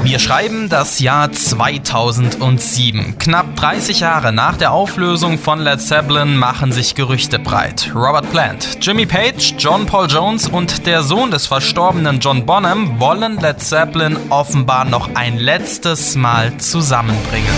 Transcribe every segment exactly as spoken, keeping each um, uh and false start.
Wir schreiben das Jahr zweitausendsieben. Knapp dreißig Jahre nach der Auflösung von Led Zeppelin machen sich Gerüchte breit. Robert Plant, Jimmy Page, John Paul Jones und der Sohn des verstorbenen John Bonham wollen Led Zeppelin offenbar noch ein letztes Mal zusammenbringen.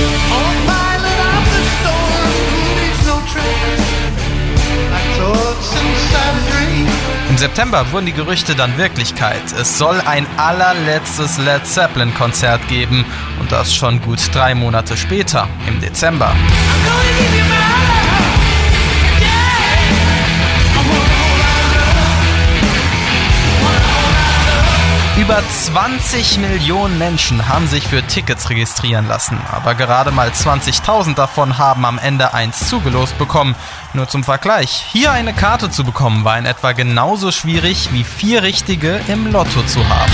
Im September wurden die Gerüchte dann Wirklichkeit. Es soll ein allerletztes Led Zeppelin-Konzert geben und das schon gut drei Monate später, im Dezember. Über zwanzig Millionen Menschen haben sich für Tickets registrieren lassen, aber gerade mal zwanzigtausend davon haben am Ende eins zugelost bekommen. Nur zum Vergleich, hier eine Karte zu bekommen, war in etwa genauso schwierig wie vier richtige im Lotto zu haben.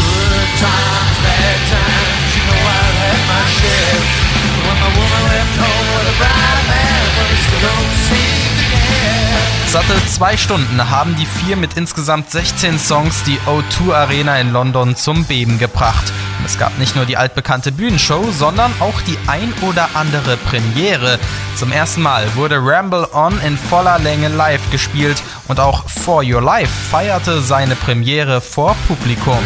Satte zwei Stunden haben die vier mit insgesamt sechzehn Songs die O zwei Arena in London zum Beben gebracht. Und es gab nicht nur die altbekannte Bühnenshow, sondern auch die ein oder andere Premiere. Zum ersten Mal wurde Ramble On in voller Länge live gespielt und auch For Your Life feierte seine Premiere vor Publikum.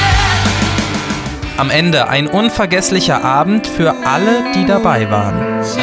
Am Ende ein unvergesslicher Abend für alle, die dabei waren.